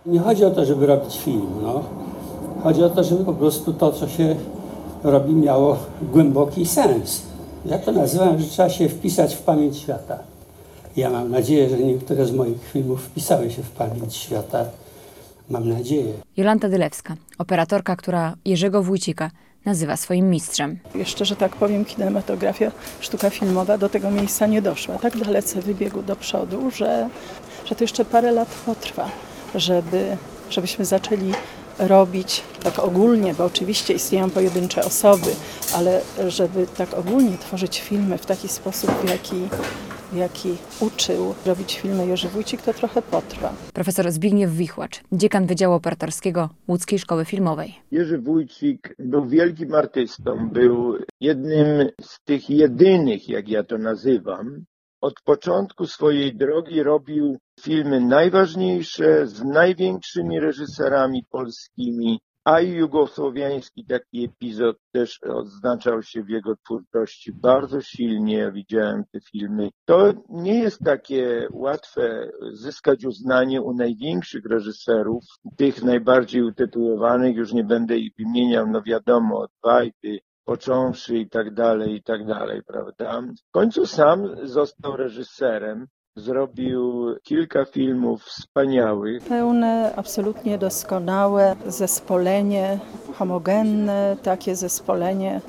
Nie chodzi o to, żeby robić film, no. Chodzi o to, żeby po prostu to, co się robi, miało głęboki sens. Ja to nazywam, że trzeba się wpisać w pamięć świata. Ja mam nadzieję, że niektóre z moich filmów wpisały się w pamięć świata. Mam nadzieję. Jolanta Dylewska, operatorka, która Jerzego Wójcika nazywa swoim mistrzem. Jeszcze, że tak powiem, kinematografia, sztuka filmowa do tego miejsca nie doszła. Tak dalece wybiegł do przodu, że to jeszcze parę lat potrwa, żebyśmy zaczęli robić tak ogólnie, bo oczywiście istnieją pojedyncze osoby, ale żeby tak ogólnie tworzyć filmy w taki sposób, w jaki uczył robić filmy Jerzy Wójcik, to trochę potrwa. Profesor Zbigniew Wichłacz, dziekan Wydziału Operatorskiego Łódzkiej Szkoły Filmowej. Jerzy Wójcik był wielkim artystą, był jednym z tych jedynych, jak ja to nazywam. Od początku swojej drogi robił filmy najważniejsze z największymi reżyserami polskimi, a i jugosłowiański taki epizod też odznaczał się w jego twórczości bardzo silnie. Ja widziałem te filmy. To nie jest takie łatwe zyskać uznanie u największych reżyserów, tych najbardziej utytułowanych, już nie będę ich wymieniał, no wiadomo, od Wajdy, począwszy i tak dalej, prawda? W końcu sam został reżyserem, zrobił kilka filmów wspaniałych. Pełne, absolutnie doskonałe zespolenie, homogenne takie zespolenie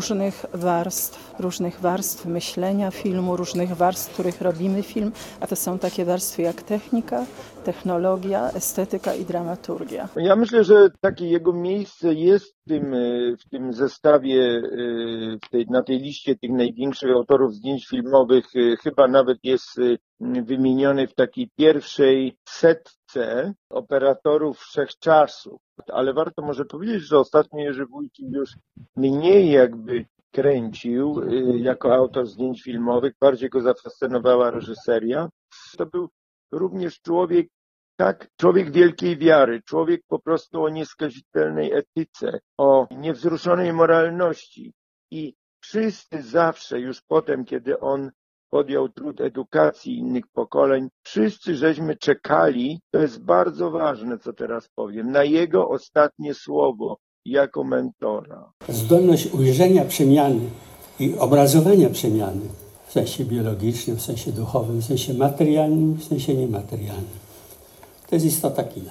różnych warstw myślenia filmu, różnych warstw, w których robimy film, a to są takie warstwy jak technika, technologia, estetyka i dramaturgia. Ja myślę, że takie jego miejsce jest w tym zestawie, na tej liście tych największych autorów zdjęć filmowych, chyba nawet jest wymieniony w takiej pierwszej setce operatorów wszechczasów. Ale warto może powiedzieć, że ostatnio Jerzy Wójcik już mniej jakby kręcił jako autor zdjęć filmowych, bardziej go zafascynowała reżyseria. To był również człowiek wielkiej wiary, człowiek po prostu o nieskazitelnej etyce, o niewzruszonej moralności. I wszyscy zawsze, już potem, kiedy on podjął trud edukacji innych pokoleń, wszyscy żeśmy czekali, to jest bardzo ważne, co teraz powiem, na jego ostatnie słowo jako mentora. Zdolność ujrzenia przemiany i obrazowania przemiany w sensie biologicznym, w sensie duchowym, w sensie materialnym, w sensie niematerialnym. To jest istota kina.